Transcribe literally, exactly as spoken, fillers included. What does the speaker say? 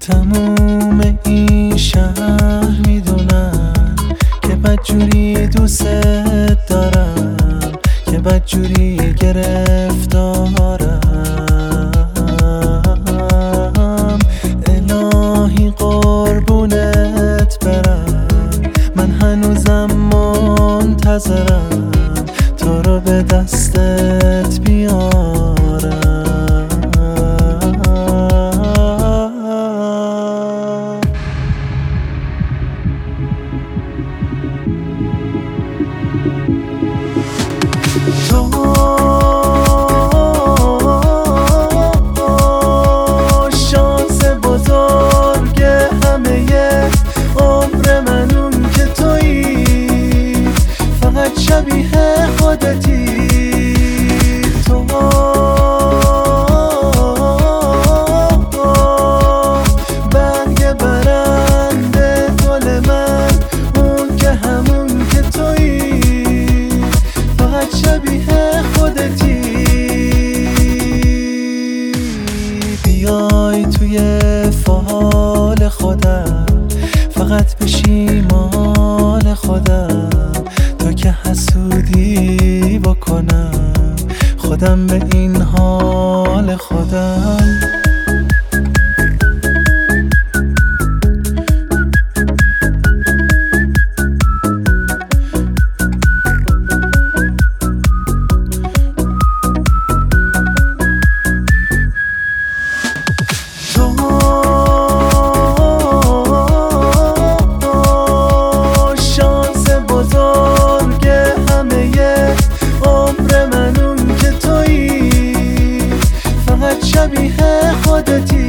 تموم این شهر میدونن که بدجوری دوست دارم، که بدجوری گرفتارم. الهی قربونت برم، من هنوزم منتظرم تو رو به دستت بیارم. تو شانس بزرگ همه عمر من اون که تویی، فقط شبیه خودتی. تو برگ برنده گل من اون که همون که تویی، فقط شبیه خودتی. بیای توی فال خودم، فقط بشی مال خودم، تا که حسودی بکنم خودم به این حال خودم. شبیه خودتی.